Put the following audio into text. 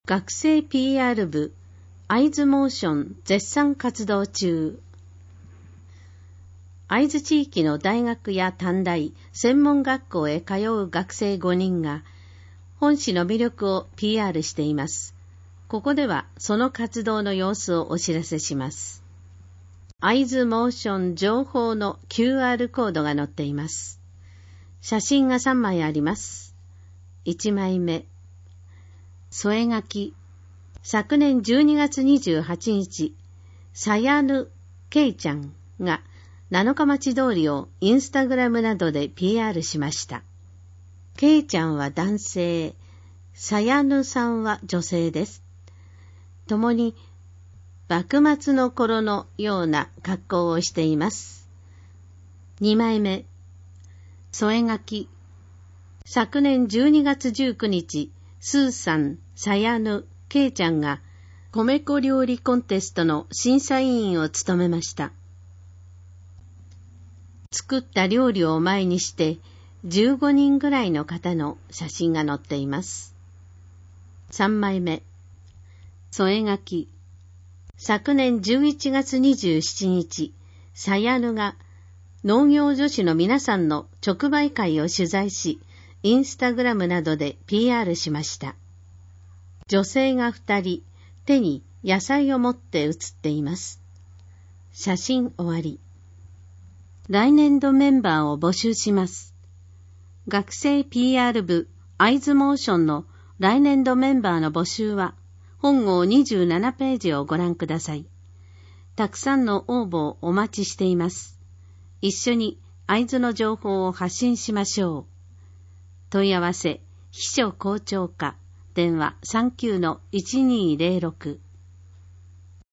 学生 PR 部会津モーション絶賛活動中。会津地域の大学や短大、専門学校へ通う学生5人が本市の魅力を PR しています。ここではその活動の様子をお知らせします。会津モーション情報の QR コードが載っています。写真が3枚あります。1枚目。添え書き。昨年12月28日、さやぬけいちゃんが七日町通りをインスタグラムなどで PR しました。けいちゃんは男性、さやぬさんは女性です。共に幕末の頃のような格好をしています。2枚目、添え書き。昨年12月19日、スーさん、さやぬ、けいちゃんが米粉料理コンテストの審査委員を務めました。作った料理を前にして15人ぐらいの方の写真が載っています。3枚目、添え書き。昨年11月27日、さやぬが農業女子の皆さんの直売会を取材し、インスタグラムなどで PR しました。女性が2人、手に野菜を持って写っています。写真終わり。来年度メンバーを募集します。学生 PR 部会津モーションの来年度メンバーの募集は、本号27ページをご覧ください。たくさんの応募をお待ちしています。一緒に会津の情報を発信しましょう。問い合わせ、秘書校長課、電話 39-1206